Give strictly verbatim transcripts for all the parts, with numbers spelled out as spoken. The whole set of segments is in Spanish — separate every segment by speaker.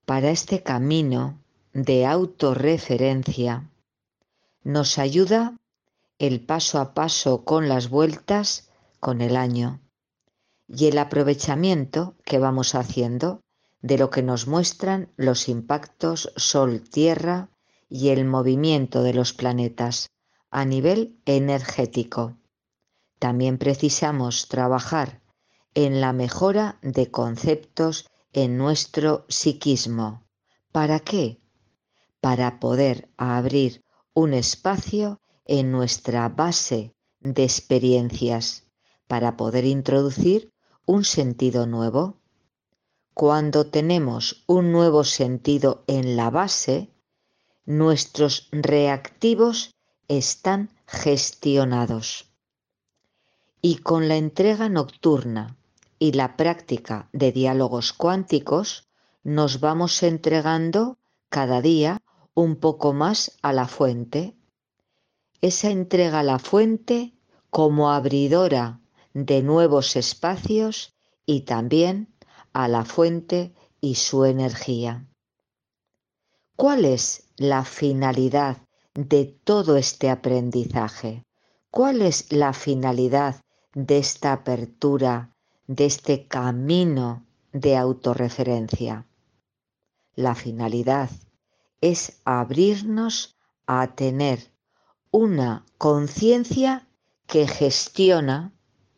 Speaker 1: Para este camino de autorreferencia nos ayuda el paso a paso con las vueltas con el año y el aprovechamiento que vamos haciendo de lo que nos muestran los impactos Sol-Tierra y el movimiento de los planetas a nivel energético. También precisamos trabajar en la mejora de conceptos en nuestro psiquismo. ¿Para qué? Para poder abrir un espacio en nuestra base de experiencias, para poder introducir un sentido nuevo. Cuando tenemos un nuevo sentido en la base, nuestros reactivos están gestionados. Y con la entrega nocturna y la práctica de diálogos cuánticos, nos vamos entregando cada día un poco más a la fuente. Esa entrega a la fuente como abridora de nuevos espacios y también a la fuente y su energía. ¿Cuál es la finalidad de todo este aprendizaje? ¿Cuál es la finalidad de esta apertura, de este camino de autorreferencia? La finalidad es abrirnos a tener una conciencia que gestiona,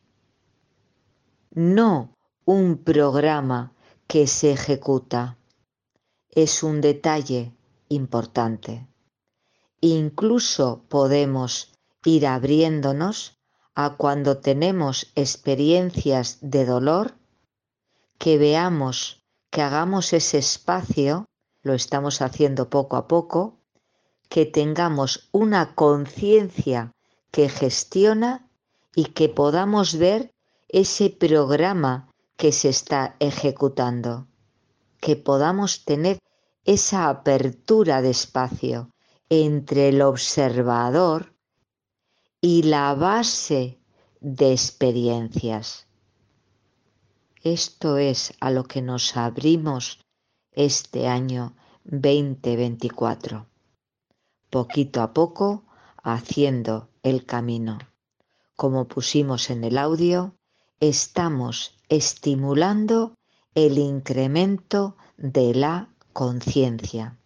Speaker 1: no un programa que se ejecuta. Es un detalle importante. Incluso podemos ir abriéndonos a cuando tenemos experiencias de dolor, que veamos, que hagamos ese espacio, lo estamos haciendo poco a poco, que tengamos una conciencia que gestiona y que podamos ver ese programa que se está ejecutando, que podamos tener esa apertura de espacio entre el observador y la base de experiencias. Esto es a lo que nos abrimos este año veinte veinticuatro. Poquito a poco haciendo el camino. Como pusimos en el audio, estamos estimulando el incremento de la conciencia.